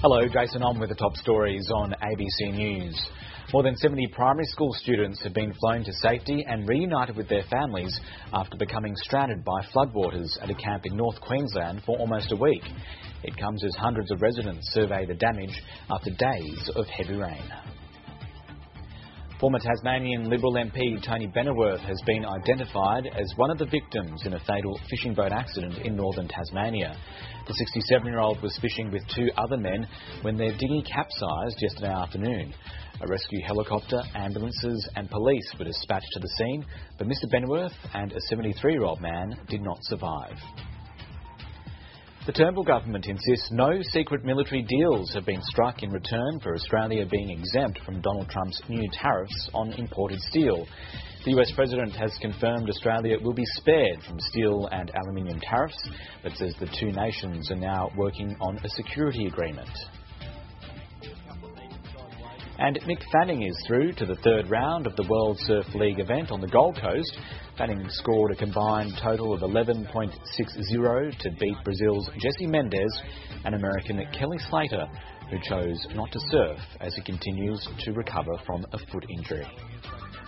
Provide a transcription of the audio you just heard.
Hello, Jason on with the top stories on ABC News. More than 70 primary school students have been flown to safety and reunited with their families after becoming stranded by floodwaters at a camp in North Queensland for almost a week. It comes as hundreds of residents survey the damage after days of heavy rain. Former Tasmanian Liberal MP Tony Benneworth has been identified as one of the victims in a fatal fishing boat accident in northern Tasmania. The 67-year-old was fishing with two other men when their dinghy capsized yesterday afternoon. A rescue helicopter, ambulances and police were dispatched to the scene, but Mr Benneworth and a 73-year-old man did not survive. The Turnbull government insists no secret military deals have been struck in return for Australia being exempt from Donald Trump's new tariffs on imported steel. The US President has confirmed Australia will be spared from steel and aluminium tariffs, but says the two nations are now working on a security agreement. And Mick Fanning is through to the third round of the World Surf League event on the Gold Coast. Fanning scored a combined total of 11.60 to beat Brazil's Jesse Mendes and American Kelly Slater, who chose not to surf as he continues to recover from a foot injury.